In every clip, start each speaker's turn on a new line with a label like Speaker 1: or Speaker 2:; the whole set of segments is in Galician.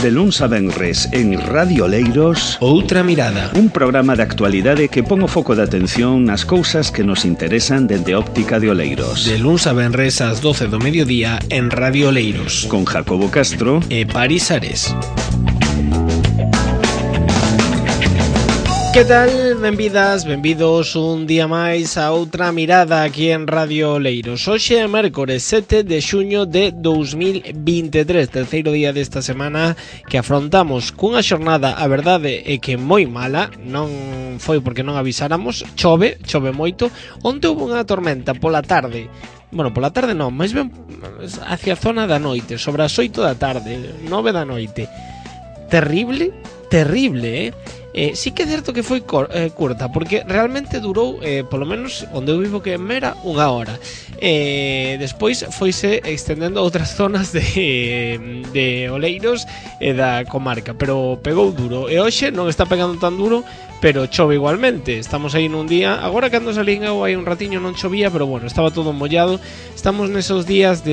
Speaker 1: De luns a venres en Radio Oleiros,
Speaker 2: Outra Mirada,
Speaker 1: un programa de actualidade que pon o foco de atención nas cousas que nos interesan dende óptica de Oleiros.
Speaker 2: de luns a venres ás 12 do mediodía en Radio Oleiros,
Speaker 1: Con Jacobo Castro
Speaker 2: e Paris Ares. Que tal? Benvidas, benvidos un día máis a Outra Mirada aquí en Radio Oleiros. Hoxe é mércores 7 de xuño de 2023, terceiro día desta semana que afrontamos cunha xornada, a verdade é que moi mala, non foi porque non avisáramos, chove moito. Onte houve unha tormenta pola tarde. Bueno, pola tarde non, máis ben hacia a zona da noite, sobre as 8 da tarde, 9 da noite. Terrible, sí que é certo que foi curta, porque realmente durou, polo menos onde eu vivo que en Mera, unha hora. Despois foise extendendo a outras zonas de Oleiros e da comarca, pero pegou duro. E hoxe non está pegando tan duro, pero chove igualmente. Estamos aí nun día, agora cando salín eu hai un ratiño non chovía, pero bueno, estaba todo mollado. Estamos nesos días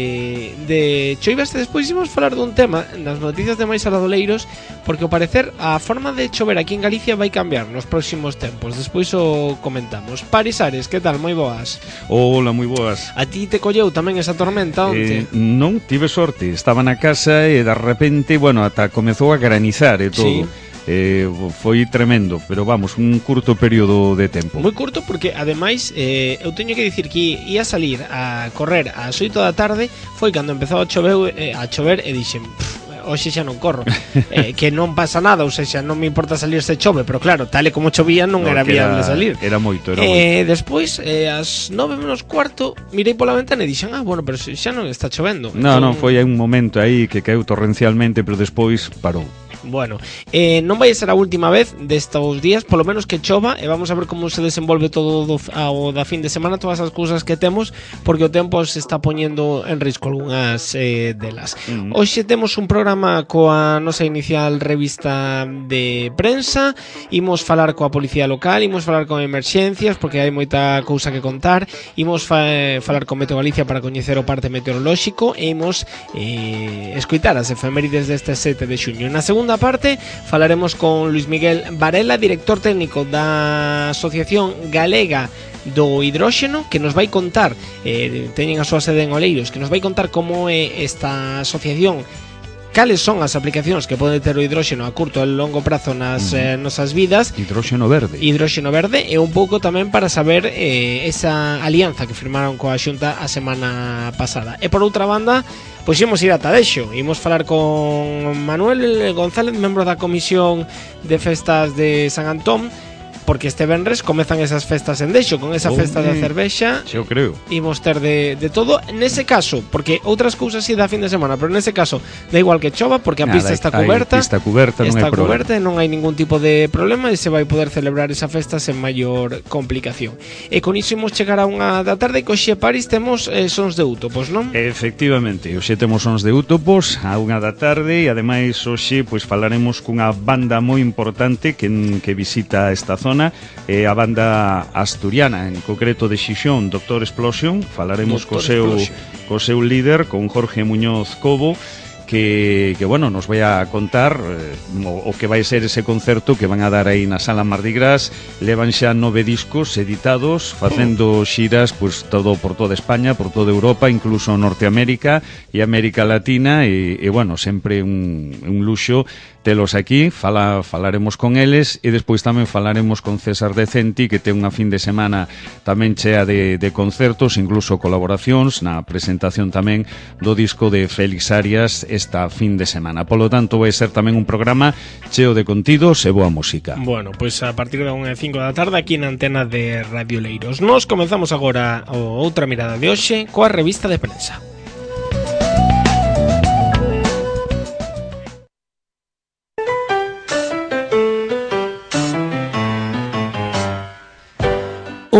Speaker 2: de choivas. E despois imos falar dun tema nas noticias de máis aladoleiros, porque ao parecer a forma de chover aquí en Galicia vai cambiar nos próximos tempos. Despois o comentamos. Paris Ares, que tal? Moi boas.
Speaker 3: Hola, moi boas.
Speaker 2: A ti te colleu tamén esa tormenta onte?
Speaker 3: Non, tive sorte. Estaba na casa e de repente, bueno, ata comezou a granizar e todo.
Speaker 2: Sí.
Speaker 3: Foi tremendo, pero vamos, un curto período de tempo.
Speaker 2: Moi curto porque ademais eu teño que dicir que ia salir a correr ás 8 da tarde, foi cando empezou a chover e dixen, hoxe xa non corro, que non pasa nada, ou seja, non me importa salir se chove, pero claro, tal e como chovía non era viable salir.
Speaker 3: Era moito.
Speaker 2: Despois, ás 9 menos cuarto, mirei pola ventana e dixen, bueno, pero xa non está chovendo.
Speaker 3: Non, foi un momento aí que caeu torrencialmente, pero despois parou.
Speaker 2: Bueno, non vai ser a última vez destos días, polo menos que chova, e vamos a ver como se desenvolve todo ao da fin de semana, todas as cousas que temos, porque o tempo se está poñendo en risco algunhas delas. Hoxe temos un programa coa nosa inicial revista de prensa, imos falar coa policía local, imos falar con emerxencias, porque hai moita cousa que contar, imos falar con Meteo Galicia para coñecer o parte meteorolóxico, e imos escoitar as efemérides deste 7 de xuño. Na segunda parte falaremos con Luis Miguel Varela, director técnico da Asociación Galega do Hidróxeno, que nos vai contar, teñen a súa sede en Oleiros, que nos vai contar como é esta asociación, cales son as aplicacións que pode ter o hidróxeno a curto e longo prazo nas nosas vidas.
Speaker 3: Hidróxeno verde
Speaker 2: E un pouco tamén para saber esa alianza que firmaron coa Xunta a semana pasada. E por outra banda, pois imos ir a Tadexo, imos falar con Manuel González, membro da Comisión de Festas de San Antón, porque este venres comezan esas festas en Dexo, con esa festa da cervexa.
Speaker 3: Eu creo.
Speaker 2: Imos ter de todo, nese caso, porque outras cousas si da fin de semana, pero nese caso da igual que chova, porque a pista está coberta.
Speaker 3: Está coberta, non hai problema.
Speaker 2: E non hai ningún tipo de problema, e se vai poder celebrar esa festa sen maior complicación. E con iso imos chegar a unha da tarde, que hoxe Paris temos sons de Útopos, non?
Speaker 3: Efectivamente, hoxe temos sons de Útopos a unha da tarde, e ademais hoxe pois falaremos cunha banda moi importante que visita esta zona, a banda asturiana, en concreto de Xixón, Doctor Explosion. Falaremos co seu líder, con Jorge Muñoz Cobo, que bueno, nos vai a contar o que vai ser ese concerto que van a dar aí na Sala Mardi Gras. Levan xa 9 discos editados, facendo xiras pues, por toda España, por toda Europa, incluso Norteamérica e América Latina, e bueno, sempre un luxo telos aquí. Falaremos con eles, e despois tamén falaremos con César Decenti, que ten unha fin de semana tamén chea de concertos, incluso colaboracións na presentación tamén do disco de Félix Arias esta fin de semana. Polo tanto, vai ser tamén un programa cheo de contidos e boa música.
Speaker 2: Bueno, pois a partir da 1:05 da tarde aquí na antena de Radio Oleiros. Nos comenzamos agora outra mirada de hoxe coa revista de prensa.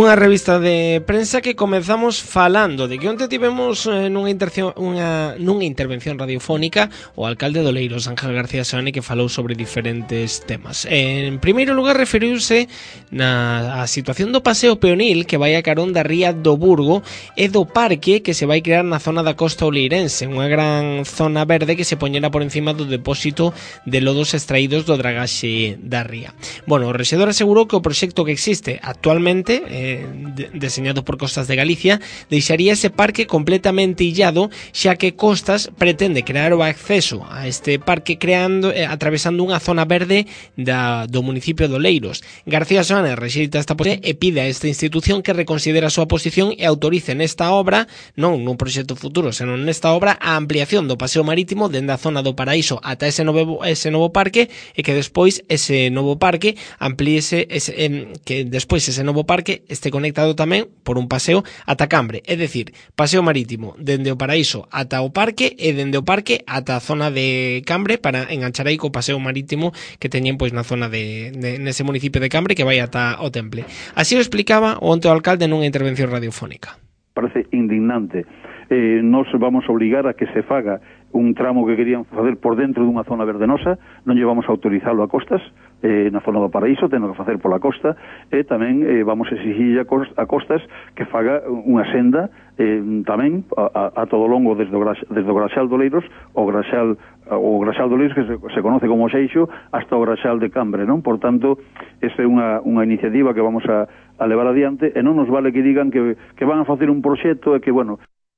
Speaker 2: nunha revista de prensa que comezamos falando de que onte tivemos nunha intervención radiofónica o alcalde de Oleiros, Ángel García Seoane, que falou sobre diferentes temas. En primeiro lugar, referiuse na situación do paseo peonil que vai a carón da ría do Burgo e do parque que se vai crear na zona da costa oleirense, unha gran zona verde que se poñera por encima do depósito de lodos extraídos do dragaxe da ría. Bueno, o rexedor asegurou que o proxecto que existe actualmente, deseñado por Costas de Galicia, deixaría ese parque completamente illado, xa que Costas pretende crear o acceso a este parque atravesando unha zona verde do municipio de Oleiros. García Seoane rexeita esta posición e pide a esta institución que reconsidere a súa posición e autorice nesta obra, non nun proxecto futuro, senón nesta obra, a ampliación do paseo marítimo dende a zona do Paraíso ata ese novo parque, e que despois ese novo parque amplíese, que despois ese novo parque este conectado tamén por un paseo ata Cambre, é dicir, paseo marítimo dende o Paraíso ata o parque e dende o parque ata a zona de Cambre para enganchar aí co paseo marítimo que teñen pois na zona nese municipio de Cambre que vai ata o Temple. Así o explicaba onte o alcalde nunha intervención radiofónica.
Speaker 4: Parece indignante. Nos vamos a obligar a que se faga un tramo que querían facer por dentro dunha zona verdenosa, non llevamos a autorizalo a Costas, na zona do Paraíso, teno que facer pola costa, e tamén vamos a exigir a Costas que faga unha senda tamén a todo longo desde o Graxal de Oleiros, o Graxal de Oleiros que se conoce como Xeixo, hasta o Graxal de Cambre, non? Por tanto, esta é unha iniciativa que vamos a levar adiante, e non nos vale que digan que van a facer un proxecto e que, bueno...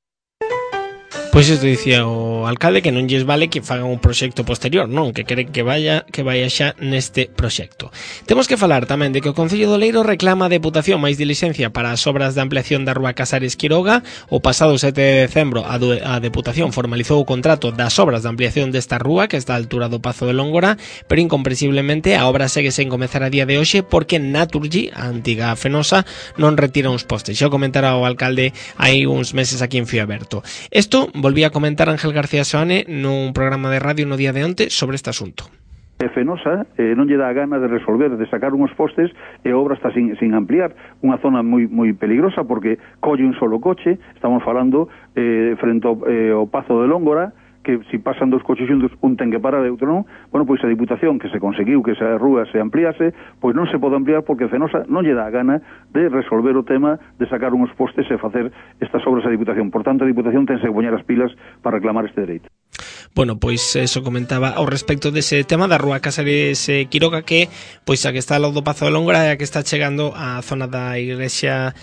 Speaker 2: Pois isto dicía o alcalde, que non lles vale que fagan un proxecto posterior, non, que quere que vaya xa neste proxecto. Temos que falar tamén de que o Concello de Oleiros reclama a Deputación máis dilixencia para as obras de ampliación da Rúa Casares Quiroga. O pasado 7 de decembro a Deputación formalizou o contrato das obras de ampliación desta rúa que está á altura do Pazo de Lóngora, pero incomprensiblemente a obra segue sen comezar a día de hoxe porque Naturgy, a antiga Fenosa, non retira uns postes. Xa o comentara o alcalde hai uns meses aquí en Fío Aberto. Isto volvía a comentar Ángel García Seoane nun programa de radio no día de onte sobre este asunto.
Speaker 4: Fenosa non lle dá a gana de resolver, de sacar uns postes, e a obra está sin ampliar, unha zona moi peligrosa porque colle un solo coche. Estamos falando frente ao Pazo de Lóngora, que se pasan dos coches xuntos, un ten que parar e outro non. Bueno, pois a Diputación, que se conseguiu que esa rúa se ampliase, pois non se pode ampliar porque Fenosa non lle dá a gana de resolver o tema de sacar uns postes e facer estas obras a Diputación. Por tanto, a Diputación tense que poñer as pilas para reclamar este dereito.
Speaker 2: Bueno, pois eso comentaba ao respecto dese tema da Rúa Casares Quiroga, que pois a que está ao lado do Pazo de Lóngora e a que está chegando á zona da igrexa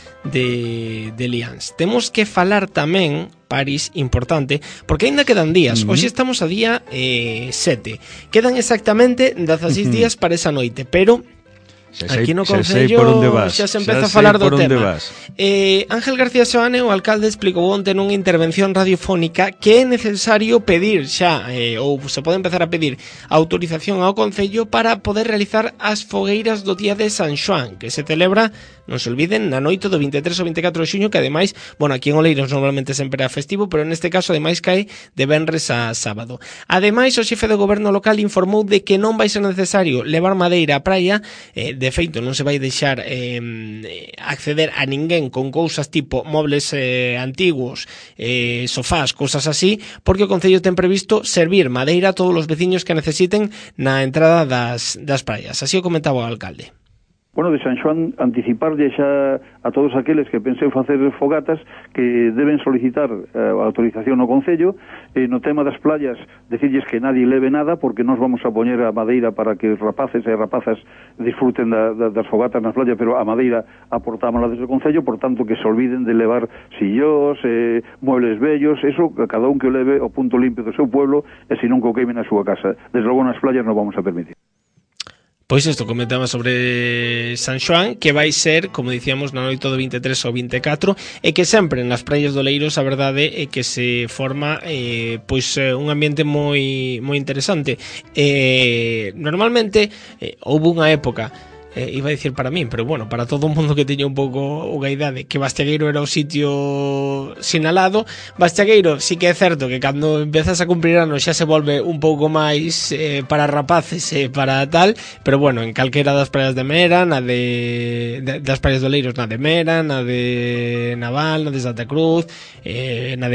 Speaker 2: de Liáns. Temos que falar tamén, París, importante, porque ainda quedan días. Hoxe estamos a día 7. Quedan exactamente 16 días para esa noite, pero aquí no Concello xa se empeza a falar do tema. Ángel García Seoane, o alcalde, explicou onte nunha intervención radiofónica que é necesario pedir xa, ou se pode empezar a pedir autorización ao Concello para poder realizar as fogueiras do día de San Xoán, que se celebra, non se olviden, na noite do 23 ao 24 de xuño, que ademais, bueno, aquí en Oleiros normalmente sempre é festivo, pero neste caso ademais cae de venres a sábado. Ademais, o xefe do goberno local informou de que non vai ser necesario levar madeira á praia. De feito, non se vai deixar acceder a ninguén con cousas tipo mobles antigos, sofás, cousas así, porque o Concello ten previsto servir madeira a todos os veciños que necesiten na entrada das praias. Así o comentaba o alcalde.
Speaker 4: Bueno, de San Xoán, anticiparlle xa a todos aqueles que penseu facer fogatas que deben solicitar a autorización no Concello. No tema das playas, decirles que nadie leve nada, porque nos vamos a poñer a madeira para que os rapaces e rapazas disfruten das fogatas nas playas, pero a madeira aportámola desde o Concello, por tanto que se olviden de levar sillós, muebles bellos, eso, cada un que o leve o punto limpio do seu pueblo, e se non que o queimen na súa casa. Desde logo nas playas non vamos a permitir.
Speaker 2: Pois isto comentaba sobre San Xoán, que vai ser, como dicíamos, na noite do 23 ao 24, e que sempre nas praias do Oleiros a verdade é que se forma un ambiente moi interesante. Normalmente houve unha época iba a dicir para min, pero bueno, para todo o mundo que teña un pouco unha idade, que Bastiagueiro era o sitio sinalado. Bastiagueiro sí que é certo que cando empezas a cumprir anos xa se volve un pouco máis para rapaces e para tal, pero bueno, en calquera das praias de Mera, na das praias de Oleiros, na de Mera, na de Naval, na de Santa Cruz, na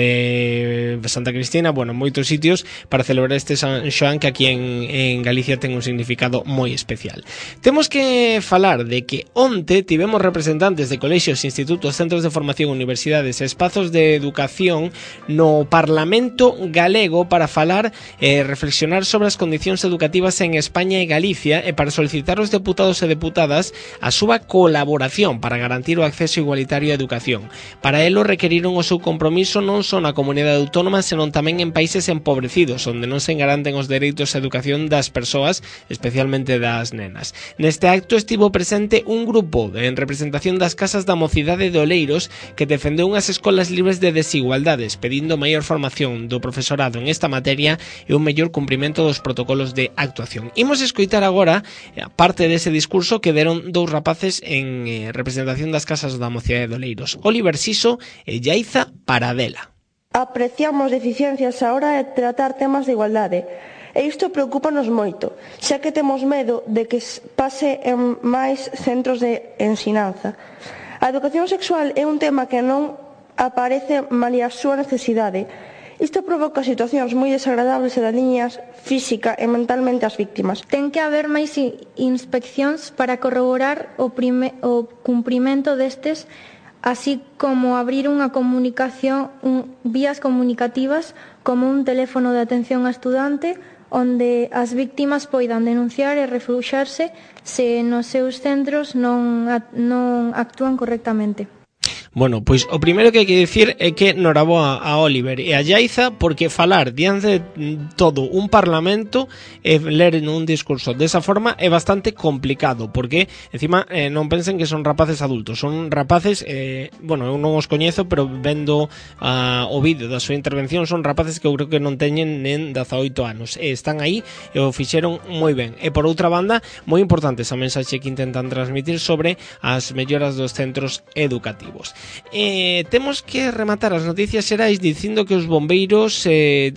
Speaker 2: de Santa Cristina, bueno, moitos sitios para celebrar este San Xoán, que aquí en Galicia ten un significado moi especial. Temos que falar de que onte tivemos representantes de colexios, institutos, centros de formación, universidades e espazos de educación no Parlamento galego para falar e reflexionar sobre as condicións educativas en España e Galicia e para solicitar aos deputados e deputadas a súa colaboración para garantir o acceso igualitario á educación. Para elo requeriron o seu compromiso non só na comunidade autónoma, senón tamén en países empobrecidos, onde non se garanten os dereitos á educación das persoas, especialmente das nenas. Neste acto estivo presente un grupo en representación das casas da mocidade de Oleiros que defendeu unhas escolas libres de desigualdades, pedindo maior formación do profesorado en esta materia e un mellor cumprimento dos protocolos de actuación. Imos escoitar agora parte dese discurso que deron dous rapaces en representación das casas da mocidade de Oleiros, Oliver Siso e Yaiza Paradela.
Speaker 5: Apreciamos deficiencias á hora de tratar temas de igualdade. E isto preocúpanos moito, xa que temos medo de que pase en máis centros de ensinanza. A educación sexual é un tema que non aparece malia a súa necesidade. Isto provoca situacións moi desagradables e dañinas física e mentalmente ás víctimas.
Speaker 6: Ten que haber máis inspeccións para corroborar o cumprimento destes, así como abrir unha comunicación, vías comunicativas como un teléfono de atención a estudante onde as víctimas poidan denunciar e refuxarse se nos seus centros non actúan correctamente.
Speaker 2: Bueno, pois o primeiro que hai que dicir é que noraboa a Oliver e a Yaiza, porque falar diante de todo un parlamento e ler un discurso desa forma é bastante complicado, porque encima non pensen que son rapaces adultos, son rapaces, bueno, eu non os coñezo, pero vendo o vídeo da súa intervención son rapaces que eu creo que non teñen nen 18 anos e están aí e o fixeron moi ben. E por outra banda, moi importante esa mensaxe que intentan transmitir sobre as melloras dos centros educativos. Temos que rematar as noticias xerais dicindo que os bombeiros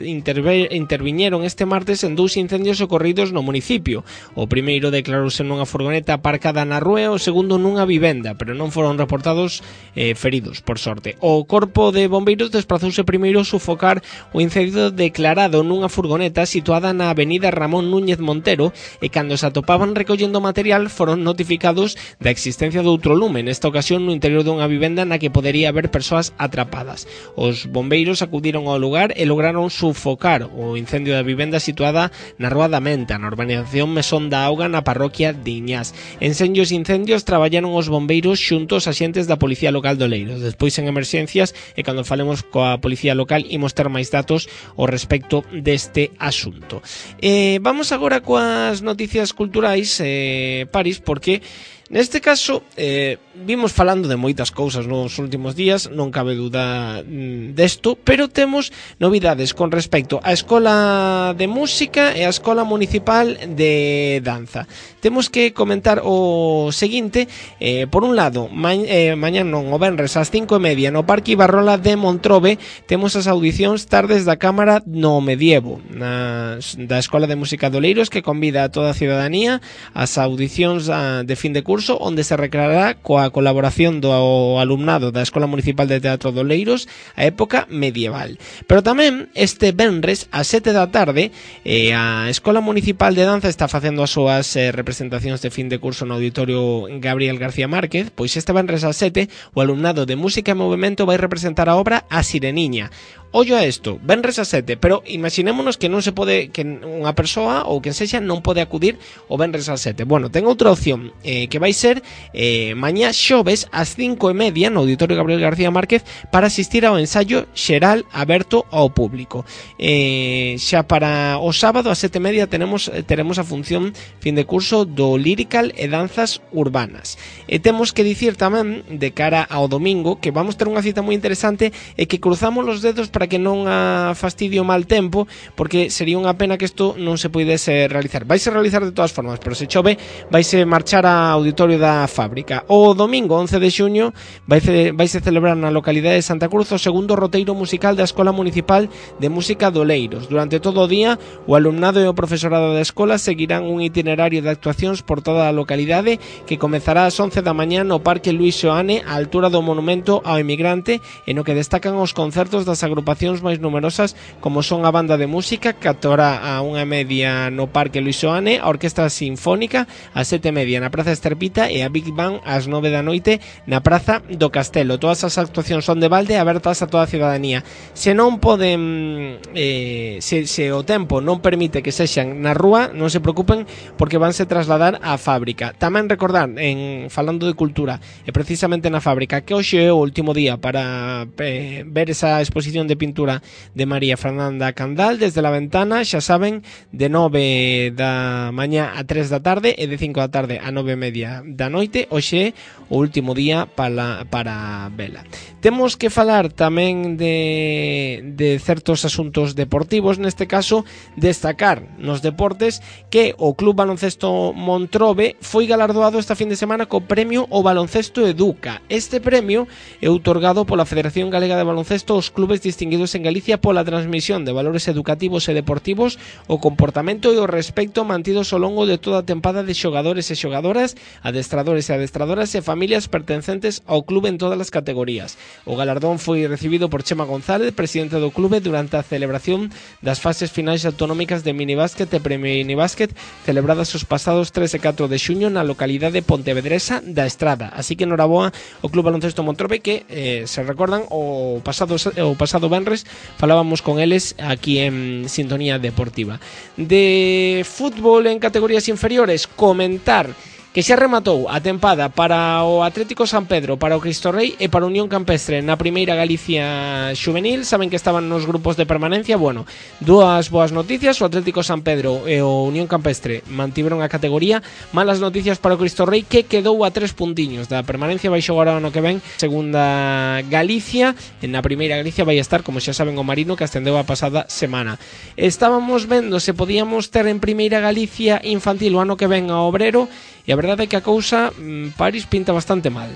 Speaker 2: interviñeron este martes en dous incendios ocorridos no municipio. O primeiro declarouse nunha furgoneta aparcada na rúa, o segundo nunha vivenda, pero non foron reportados feridos, por sorte. O corpo de bombeiros desprazouse primeiro a sufocar o incendio declarado nunha furgoneta situada na avenida Ramón Núñez Montero e cando se atopaban recollendo material foron notificados da existencia de outro lume, nesta ocasión no interior dunha vivenda na que podería haber persoas atrapadas. Os bombeiros acudiron ao lugar e lograron sufocar o incendio da vivenda situada na Rúa da Menta, na urbanización Mesón da Auga, na parroquia de Iñás. En senllos incendios traballaron os bombeiros xunto aos axentes da Policía Local de Oleiros. Despois en emerxencias e cando falemos coa Policía Local imos ter máis datos ao respecto deste asunto. Vamos agora coas noticias culturais, Paris, porque neste caso, vimos falando de moitas cousas nos últimos días, non cabe duda desto, pero temos novidades con respecto á Escola de Música e á Escola Municipal de Danza. Temos que comentar o seguinte, por un lado, mañán non, o venres ás 5:30 no Parque Ibarrola de Montrobe temos as audicións Tardes da Cámara no Medievo, da Escola de Música de Oleiros, que convida a toda a ciudadanía ás audicións de fin de curso, onde se recreará coa colaboración do alumnado da Escola Municipal de Teatro de Oleiros a época medieval. Pero tamén este venres ás 7 da tarde a Escola Municipal de Danza está facendo as súas representacións de fin de curso no Auditorio Gabriel García Márquez. Pois este venres ás 7 o alumnado de Música e Movimento vai representar a obra A Sireniña. Ollo a isto, venres a 7, pero imaginémonos que non se pode, que unha persoa ou quen sexa non pode acudir o venres a 7. Bueno, ten outra opción, que vai ser mañá xoves ás 5:30 no Auditorio Gabriel García Márquez para asistir ao ensaio xeral aberto ao público. Xa para o sábado ás 7:30 teremos a función fin de curso do Lyrical e Danzas Urbanas. Temos que dicir tamén, de cara ao domingo, que vamos ter unha cita moi interesante e que cruzamos os dedos para que non a fastidie o mal tempo, porque sería unha pena que isto non se puidese realizar. Vaise realizar de todas formas, pero se chove vaise marchar a Auditorio auditorio da fábrica. O domingo 11 de xuño vaise celebrar na localidade de Santa Cruz o segundo roteiro musical da Escola Municipal de Música do Oleiros. Durante todo o día, o alumnado e o profesorado da escola seguirán un itinerario de actuacións por toda a localidade que comezará ás 11 da mañá no Parque Luís Seoane, á altura do Monumento ao Emigrante, e no que destacan os concertos das agrupacións máis numerosas como son a Banda de Música, que actuará a 1:30 no Parque Luís Seoane, a Orquestra Sinfónica ás 7:30 na Praza Esterpita e a Big Band ás 9 da noite na Praza do Castelo. Todas as actuacións son de balde, abertas a toda a cidadanía. Se non poden se o tempo non permite que sexan na rúa, non se preocupen porque vanse trasladar á fábrica. Tamén recordar, falando de cultura, e precisamente na fábrica, que hoxe é o último día para ver esa exposición de pintura de María Fernanda Candal desde la ventana, xa saben, de 9 da mañá a 3 da tarde e de 5 da tarde a 9:30 da noite. Hoxe é o último día para vela. Temos que falar tamén de certos asuntos deportivos, neste caso destacar nos deportes que o Club Baloncesto Montrobe foi galardoado esta fin de semana co premio O Baloncesto Educa. Este premio é outorgado pola Federación Galega de Baloncesto aos clubes distinguidos en Galicia pola transmisión de valores educativos e deportivos, o comportamento e o respecto mantidos ao longo de toda a tempada de xogadores e xogadoras, adestradores e adestradoras e familias pertencentes ao clube en todas as categorías. O galardón foi recibido por Chema González, presidente do clube, durante a celebración das fases finais autonómicas de minibásquet e premio-minibásquet celebradas os pasados 3 e 4 de xuño na localidade pontevedresa da Estrada. Así que noraboa o Club Baloncesto Montrobe, que se recordan o pasado venres falábamos con eles aquí en Sintonía Deportiva. De fútbol en categorías inferiores, comentar que xa rematou a tempada para o Atlético San Pedro, para o Cristo Rei e para a Unión Campestre na Primeira Galicia Xuvenil. Saben que estaban nos grupos de permanencia. Bueno, dúas boas noticias: o Atlético San Pedro e o Unión Campestre mantiveron a categoría. Malas noticias para o Cristo Rei, que quedou a 3 puntiños da permanencia. Vai xogar ano que ven Segunda Galicia. Na Primeira Galicia vai estar, como xa saben, o Marino, que ascendeu a pasada semana. Estábamos vendo se podíamos ter en Primeira Galicia infantil o ano que ven a Obrero, e a verdade é que a cousa, París, pinta bastante mal,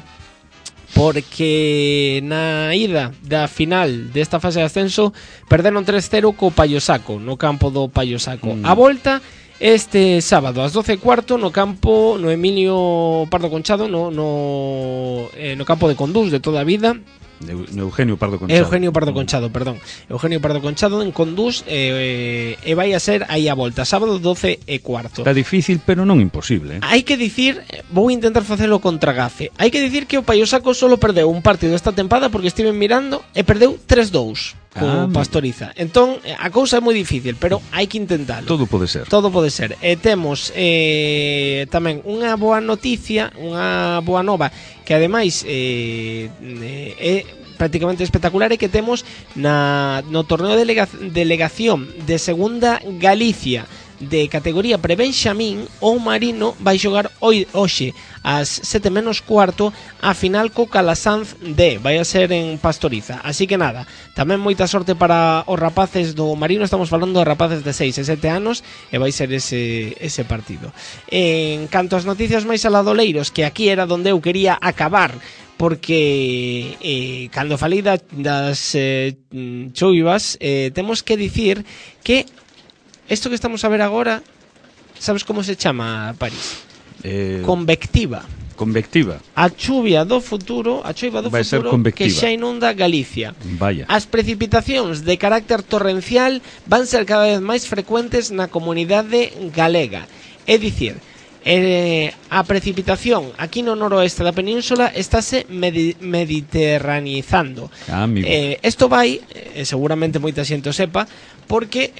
Speaker 2: porque na ida da final desta fase de ascenso perderon 3-0 co Payosaco, no campo do Payosaco. A volta este sábado ás 12:15 no campo, no Emilio Pardo Conchado, no campo de Condús de toda a vida.
Speaker 3: Eugenio Pardo Conchado.
Speaker 2: Eugenio Pardo Conchado, perdón. Eugenio Pardo Conchado en Condús, e vai a ser aí a volta, sábado 12:15.
Speaker 3: Está difícil, pero non imposible.
Speaker 2: Hai que dicir, vou intentar facelo contra gafe. Hai que dicir que o Payosaco solo perdeu un partido esta tempada, porque estiven mirando, e perdeu 3-2 co Pastoriza. Entón, a cousa é moi difícil, pero hai que intentalo.
Speaker 3: Todo pode ser.
Speaker 2: Todo pode ser. E temos tamén unha boa noticia, unha boa nova, que ademais é prácticamente espectacular, é que temos no torneo de delegación de Segunda Galicia de categoría prebenxamín, o Marino vai xogar hoxe ás 7:15 a final co Calasanz D. Vai a ser en Pastoriza. Así que nada, tamén moita sorte para os rapaces do Marino. Estamos falando de rapaces de 6 e 7 anos, e vai ser ese partido. En canto ás noticias máis aladoleiros, que aquí era onde eu quería acabar, porque cando falei das choivas, temos que dicir que isto que estamos a ver agora, sabes como se chama, París? Convectiva.
Speaker 3: Convectiva.
Speaker 2: A chuvia do futuro, que xa inunda Galicia.
Speaker 3: Vaya.
Speaker 2: As precipitacións de carácter torrencial van ser cada vez máis frecuentes na comunidade galega. É dicir, a precipitación aquí no noroeste da península estáse mediterranizando. Isto vai, seguramente moita xente o sepa, porque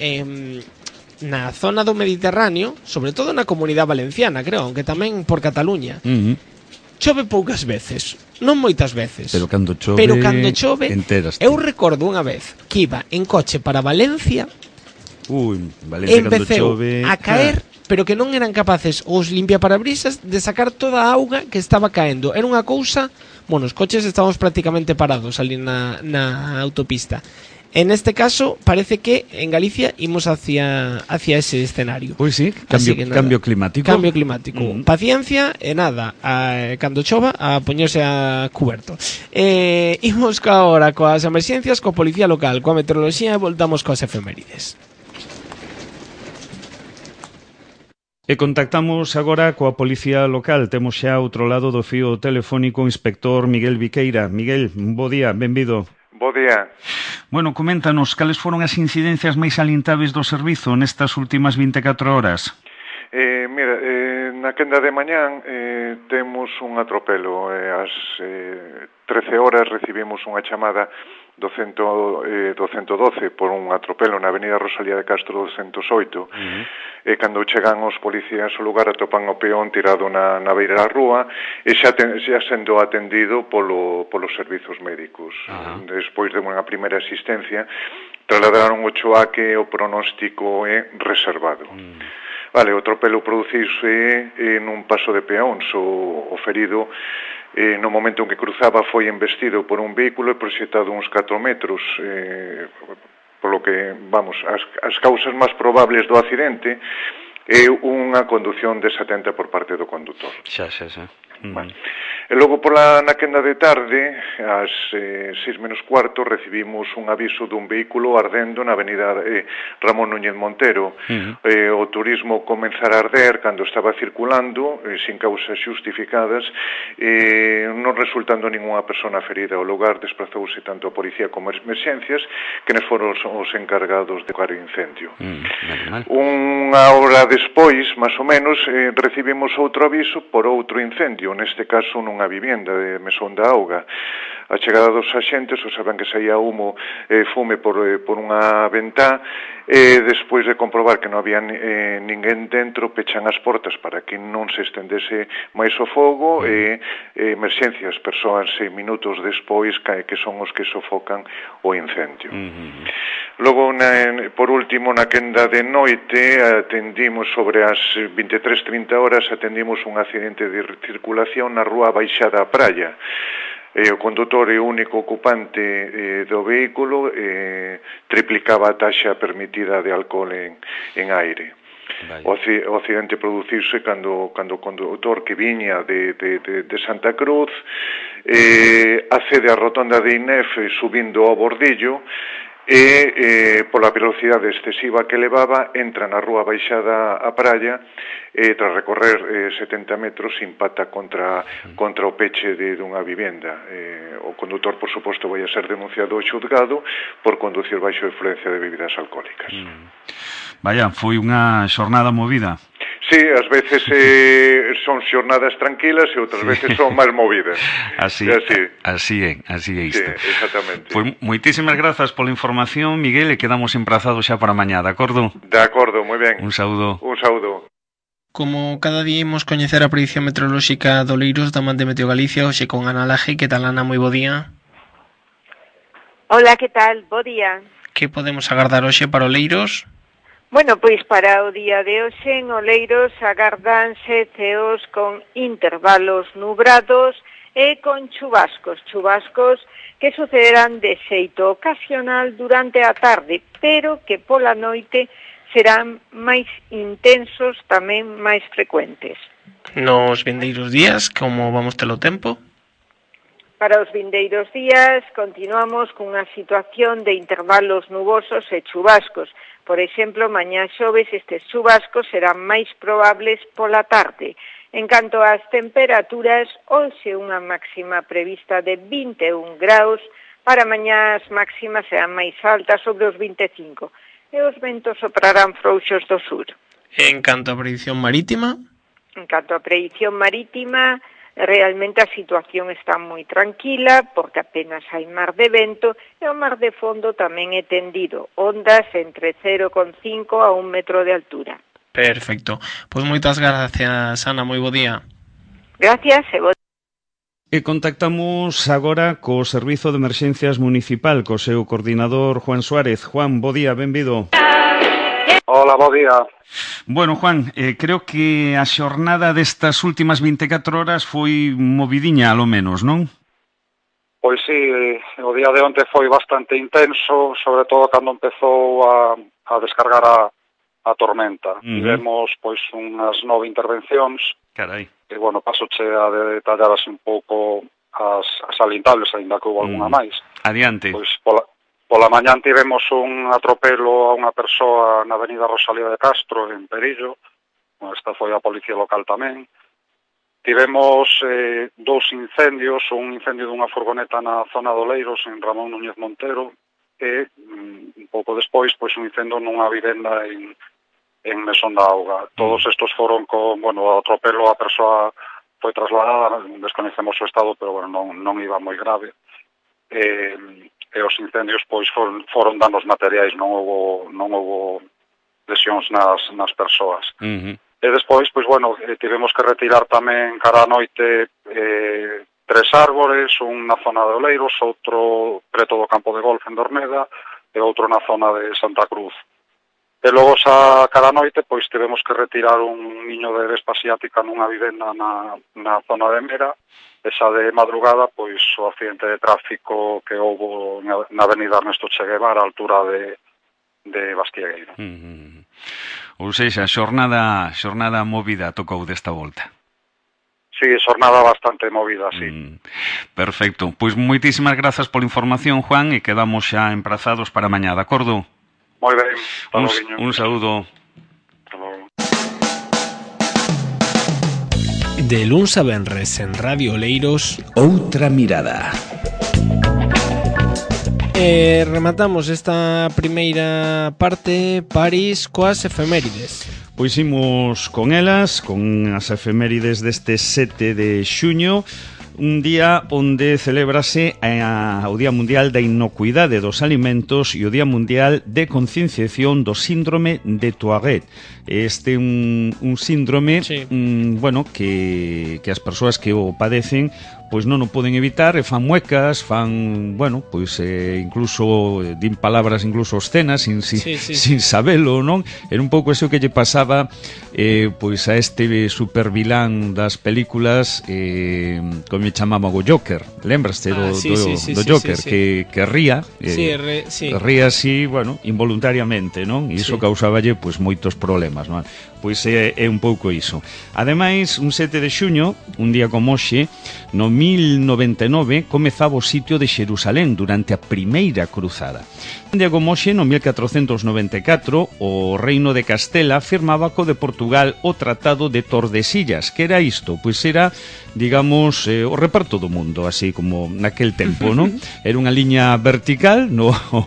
Speaker 2: na zona do Mediterráneo, sobre todo na Comunidade Valenciana, creo, aunque tamén por Cataluña, chove poucas veces, non moitas veces,
Speaker 3: pero cando chove enteraste.
Speaker 2: Eu recordo unha vez que iba en coche para Valencia,
Speaker 3: Valencia
Speaker 2: empeceu
Speaker 3: chove,
Speaker 2: a caer, pero que non eran capaces os limpiaparabrisas de sacar toda a auga que estaba caendo. Era unha cousa, bueno, os coches estábamos prácticamente parados ali na autopista. En este caso, parece que en Galicia imos hacia ese escenario.
Speaker 3: Pois sí, cambio climático.
Speaker 2: Cambio climático. Paciencia e nada, cando chova, a poñerse a cuberto. Imos agora coas emerxencias, coa policía local, coa meteoroloxía e voltamos coas efemérides.
Speaker 3: E contactamos agora coa policía local. Temos xa outro lado do fío telefónico o inspector Miguel Viqueira. Miguel, bo día, benvido.
Speaker 7: Bo día.
Speaker 3: Bueno, coméntanos, cales foron as incidencias máis salientáveis do servizo nestas últimas 24 horas?
Speaker 7: Mira, na quenda de mañán temos un atropelo. Ás 13 horas recibimos unha chamada do 112 por un atropelo na avenida Rosalía de Castro 208. E cando chegan os policías ao lugar atopan o peón tirado na beira da rúa e xa sendo atendido polos servizos médicos. Despois de unha primeira asistencia trasladaron o choaque, o pronóstico é reservado. Vale, o atropelo produciuse nun paso de peóns. O ferido no momento en que cruzaba foi embestido por un vehículo e proxectado uns 4 metros, polo que, vamos, as causas máis probables do accidente é unha condución desatenta por parte do condutor.
Speaker 3: Xa.
Speaker 7: Bueno. E logo na quenda de tarde, ás 6 menos cuarto, recibimos un aviso dun vehículo ardendo na avenida Ramón Núñez Montero. O turismo comenzara a arder cando estaba circulando, sin causas justificadas, non resultando ninguna persona ferida ao lugar. Desplazouse tanto a policía como as emerxencias, que nos foron os encargados de apagar o incendio. Unha hora despois, máis ou menos, recibimos outro aviso por outro incendio, neste caso nunha vivenda de Mesón da Auga. A chegada dos axentes saben que saía humo e fume por unha ventá e despois de comprobar que non había ninguén dentro, pechan as portas para que non se estendese máis o fogo e emerxencias persoas 6 minutos despois que son os que sofocan o incendio. Logo, por último, na quenda de noite atendimos sobre as 23:30 horas atendimos un accidente de circulación na rúa Baixada a Praia. O condutor e o único ocupante do vehículo triplicaba a taxa permitida de alcohol en aire. O accidente produciuse cando o condutor que viña de Santa Cruz accede á rotonda de Inef subindo ao Bordillo e pola velocidade excesiva que levaba entra na rúa Baixada a Praia e tras recorrer 70 metros impacta contra o peche dunha vivenda. O condutor, por suposto, vai a ser denunciado ao xulgado por conducir baixo influencia de bebidas alcohólicas.
Speaker 3: Vaya, foi unha xornada movida.
Speaker 7: Sí, ás veces son xornadas tranquilas e outras veces son máis movidas.
Speaker 3: Así é isto.
Speaker 7: Sí, exactamente.
Speaker 3: Pois moitísimas grazas pola información, Miguel, e quedamos emprazados xa para mañá, de acordo?
Speaker 7: De acordo, moi ben.
Speaker 3: Un saúdo.
Speaker 2: Como cada día imos coñecer a predicción meteorolóxica do Oleiros da man de Meteo Galicia, hoxe con Ana Laje. Que tal, Ana? Moi bo día.
Speaker 8: Hola, que tal? Bo día.
Speaker 2: Que podemos agardar hoxe para Oleiros?
Speaker 8: Bueno, pois para o día de hoxe en Oleiros agardanse ceos con intervalos nubrados e con chubascos que sucederán de xeito ocasional durante a tarde, pero que pola noite serán máis intensos, tamén máis frecuentes.
Speaker 2: Nos vindeiros días, como vamos telo tempo?
Speaker 8: Para os vindeiros días continuamos cunha situación de intervalos nubosos e chubascos. Por exemplo, mañá xoves estes chubascos serán máis probables pola tarde. En canto ás temperaturas, hoxe unha máxima prevista de 21 graus, para mañá as máximas serán máis altas, sobre os 25, e os ventos soprarán frouxos do sur.
Speaker 2: En canto a predicción marítima?
Speaker 8: En canto a predicción marítima, realmente a situación está moi tranquila, porque apenas hai mar de vento, e o mar de fondo tamén é tendido, ondas entre 0,5 a 1 metro de altura.
Speaker 2: Perfecto. Pois moitas gracias, Ana, moi bo día.
Speaker 8: Gracias, e bo día.
Speaker 3: E contactamos agora co Servizo de Emerxencias Municipal, co seu coordinador Juan Suárez. Juan, bo día, benvido.
Speaker 9: Hola, bo día.
Speaker 3: Bueno, Juan, creo que a xornada destas últimas 24 horas foi movidiña, alo menos, non?
Speaker 9: Pois sí, o día de onte foi bastante intenso, sobre todo cando empezou a descargar a tormenta. Tivemos pois unhas 9 intervencións.
Speaker 3: Carai.
Speaker 9: E, bueno, pasoche a detallar así un pouco as salientables, ainda que houve algunha máis.
Speaker 3: Adiante.
Speaker 9: Pois pola mañán tivemos un atropelo a unha persoa na avenida Rosalía de Castro, en Perillo. Esta foi a policía local tamén. Tivemos 2 incendios, un incendio dunha furgoneta na zona do Leiros, en Ramón Núñez Montero, e un pouco despois, pois un incendio nunha vivenda en Mesón da Auga. Todos estos foron con, bueno, o atropelo a persoa foi trasladada, desconhecemos o estado, pero bueno, non iba moi grave. E os incendios pois foron danos materiais, non houbo lesións nas persoas. E despois, pois bueno, tivemos que retirar tamén cara a noite 3 árbores, un na zona de Oleiros, outro preto do campo de golf en Dorneda e outro na zona de Santa Cruz. E logo xa cara a noite, pois tivemos que retirar un niño de vespa asiática nunha vivenda na zona de Mera, e xa de madrugada, pois o accidente de tráfico que houbo na avenida Ernesto Che Guevara, a altura de Bastiegueira.
Speaker 3: Ou seja, xornada movida tocou desta volta.
Speaker 9: Sí, xornada bastante movida, sí.
Speaker 3: Perfecto. Pois moitísimas grazas pola información, Juan, e quedamos xa emprazados para mañá, de acordo?
Speaker 9: Moi ben.
Speaker 3: Un saúdo.
Speaker 2: De luns a venres en Radio Oleiros,
Speaker 1: Outra mirada.
Speaker 2: Rematamos esta primeira parte, París, coas efemérides.
Speaker 3: Pois imos con elas, con as efemérides deste 7 de xuño, un día onde celebrase o Día Mundial da Inocuidade dos Alimentos e o Día Mundial de Concienciación do Síndrome de Tourette. Este un síndrome, sí, bueno, que as persoas que o padecen pois non o poden evitar e fan muecas, fan, bueno, pois incluso din palabras incluso obscenas sin sabelo, non? Era un pouco eso que lle pasaba pois a este supervilán das películas, como me chamaba o Joker, lembraste do Joker, que ría, ría así, bueno, involuntariamente, non? E iso causaballe pois moitos problemas, non? Pois é un pouco iso. Ademais, un 7 de xuño, un día como hoxe, no 1099, comezaba o sitio de Xerusalén durante a primeira cruzada. Un día como hoxe, no 1494, o Reino de Castela firmaba co de Portugal o Tratado de Tordesillas. Que era isto? Pois era, digamos, o reparto do mundo, así como naquel tempo, non? Era unha liña vertical no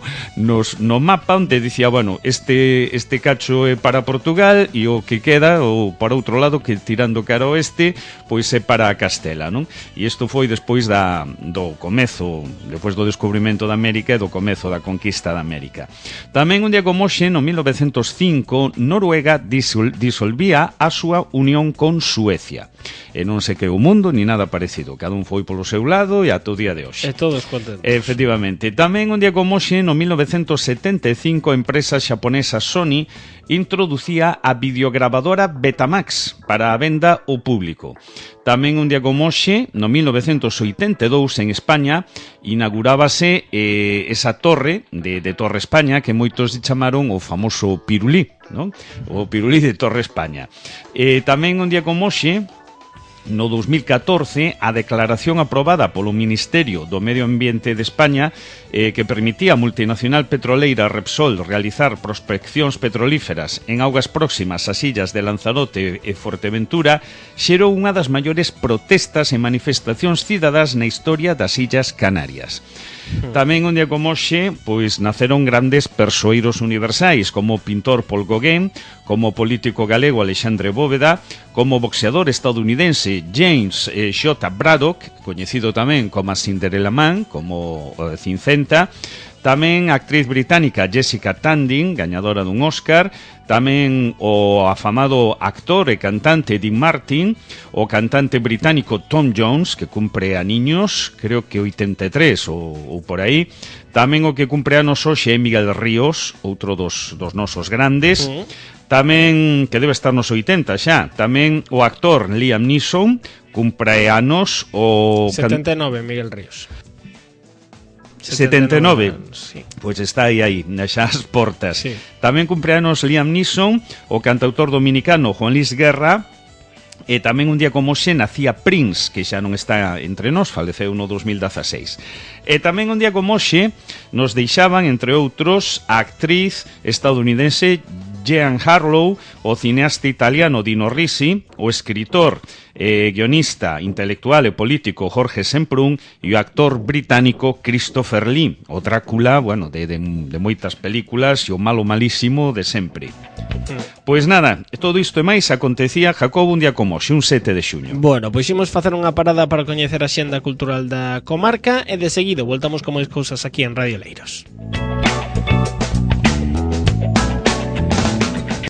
Speaker 3: mapa onde dicía, bueno, este cacho é para Portugal e o que queda, ou para outro lado, que tirando cara ao oeste, pois é para Castela, non? E isto foi despois do comezo, despois do descubrimento da América e do comezo da conquista da América. Tamén un día como hoxe, no 1905, Noruega disolvía a súa unión con Suecia. E non se quedou o mundo ni nada parecido, cada un foi polo seu lado e ata o día de hoxe.
Speaker 2: E todos contentos.
Speaker 3: Efectivamente. Tamén un día como hoxe, no 1975, a empresa xaponesa Sony introducía a videograbadora Betamax para a venda ao público. Tamén un día como hoxe, no 1982, en España, inaugurábase esa torre de Torre España, que moitos chamaron o famoso Pirulí, non? O Pirulí de Torre España. Tamén un día como hoxe, no 2014, a declaración aprobada polo Ministerio do Medio Ambiente de España que permitía a multinacional petroleira Repsol realizar prospeccións petrolíferas en augas próximas ás illas de Lanzarote e Fuerteventura xerou unha das maiores protestas e manifestacións cidadás na historia das Illas Canarias. Tamén un día como hoxe, pois naceron grandes persoeiros universais, como o pintor Paul Gauguin, como o político galego Alexandre Bóveda, como o boxeador estadounidense James J. Braddock, coñecido tamén como a Cinderella Man, como Cincenta, tamén a actriz británica Jessica Tandy, gañadora dun Oscar, tamén o afamado actor e cantante Dean Martin, o cantante británico Tom Jones, que cumpre aniños, creo que 83 ou por aí, tamén o que cumpre anos hoxe é Miguel Ríos, outro dos nosos grandes, tamén, que debe estar nos 80 xa, tamén o actor Liam Neeson, cumpre anos o...
Speaker 2: 79, Miguel Ríos.
Speaker 3: 79.
Speaker 2: Sí.
Speaker 3: Pois está aí, xa as portas.
Speaker 2: Sí.
Speaker 3: Tamén cumpleanos Liam Neeson, o cantautor dominicano Juan Luis Guerra, e tamén un día como hoxe nacía Prince, que xa non está entre nós, faleceu no 2016. E tamén un día como hoxe nos deixaban, entre outros, a actriz estadounidense Jean Harlow, o cineasta italiano Dino Risi, o escritor, guionista, intelectual e político Jorge Semprún e o actor británico Christopher Lee, o Drácula, bueno, de moitas películas e o malo malísimo de sempre. Pois nada, todo isto e máis acontecía, Jacobo, un día como hoxe, un 7 de xuño.
Speaker 2: Bueno, pois imos facer unha parada para coñecer a xenda cultural da comarca e de seguido voltamos con máis cousas aquí en Radio Leiros.